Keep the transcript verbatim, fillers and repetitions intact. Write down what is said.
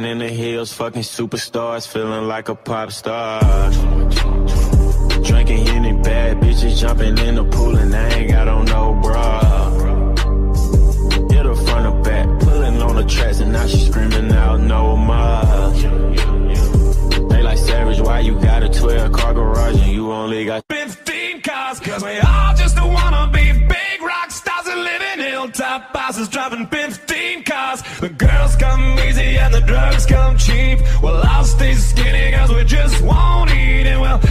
in the hills, fucking superstars, feeling like a pop star. Drinking any bad bitches, jumping in the pool, and I ain't got on no bra. Hit her front or back, pulling on the tracks, and now she screaming out no more. They like Savage, why you got a twelve car garage and you only got fifteen cars? Cause we all just wanna be big rock stars and live in hilltop houses, driving fifteen cars. The girls come easy and the drugs come cheap. Well, I'll stay skinny cause we just won't eat. And well,